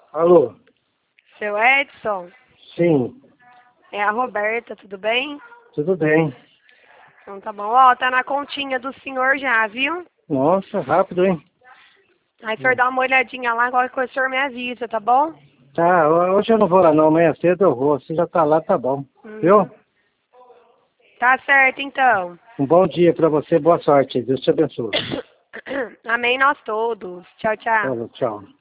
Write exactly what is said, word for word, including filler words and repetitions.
Alô? Seu Edson? Sim, É a Roberta, tudo bem? tudo bem. Então tá bom. Ó, tá na continha do senhor já, viu? Nossa, rápido, hein? Aí o senhor dá uma olhadinha lá, qualquer coisa o senhor me avisa, tá bom? Tá, hoje eu não vou lá não, amanhã cedo eu vou. Se já tá lá, tá bom. Uhum. Viu? Tá certo, então. Um bom dia pra você, boa sorte. Deus te abençoe. Amém nós todos. Tchau, tchau. Falou, tchau.